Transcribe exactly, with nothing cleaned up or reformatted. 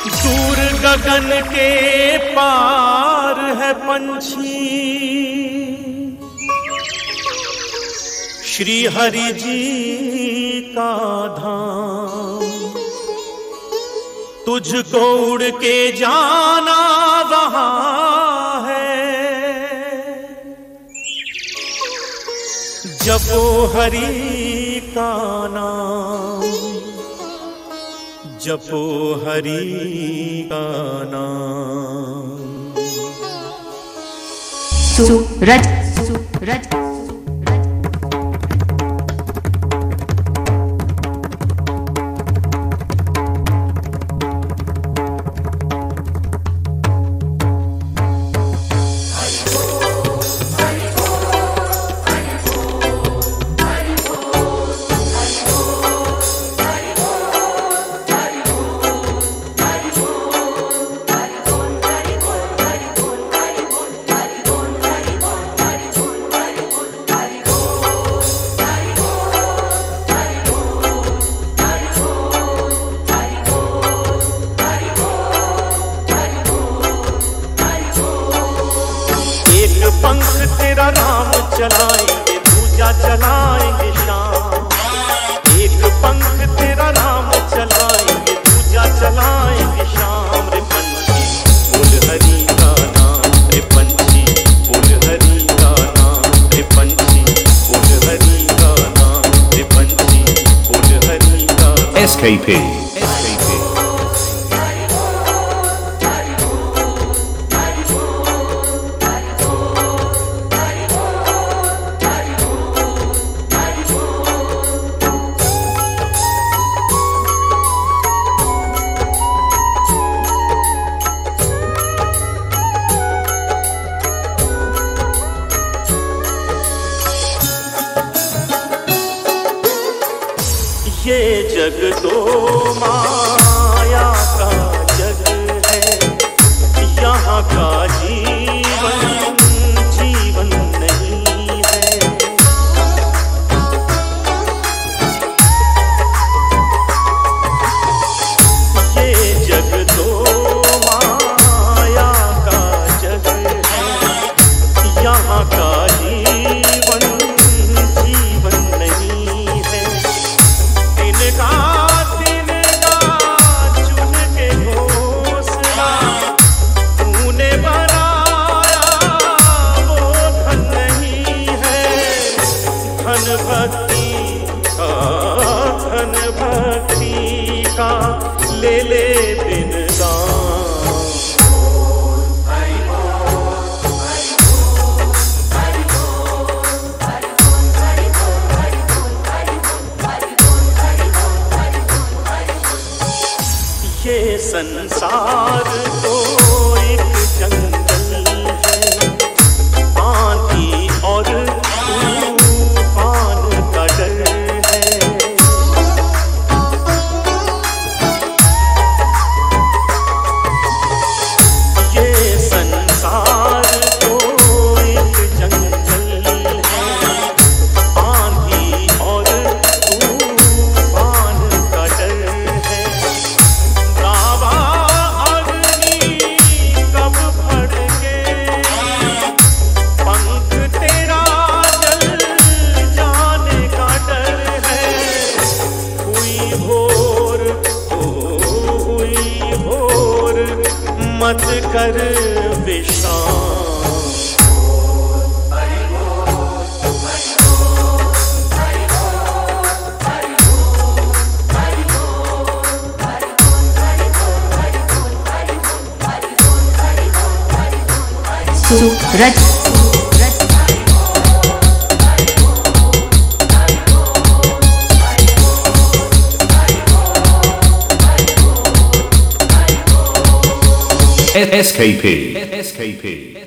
दूर गगन के पार है पंछी, श्री हरि जी का धाम। तुझको उड़ के जाना वहां है, जपो हरि का नाम, जपो हरि का नाम। सूरज सूरज पंख तेरा राम चलाएंगे, पूजा चलाएंगे शाम। एक पंख तेरा राम चलाएंगे, पूजा चलाएंगे शाम। रे पंछी बोल हरि का नाम, रे पंछी बोल हरि का नाम, रे पंछी बोल हरि का नाम, रे पंछी बोल हरि का नाम। S K P S K P ये जग तो माया का जग है, यहाँ का जीवन जीवन नहीं है। ये जग तो माया का जग है, यहाँ का जीवन जीवन नहीं है। तिनका तिनका चुन के घोंसला तूने बनाया, वो धन नहीं है। धन भक्ति का धन भक्ति का ले ले बिन दाम। ये संसार तो एक जंगल है, आंधी और तूफान का डर है। ये संसार तो एक जंगल है, आंधी और तूफान का डर है। लावा अग्नि कब फड़के, पंख तेरा जल जाने का डर है। हुई भोर ओ हुई भोर मत कर विश्राम। सूरज S K P S K P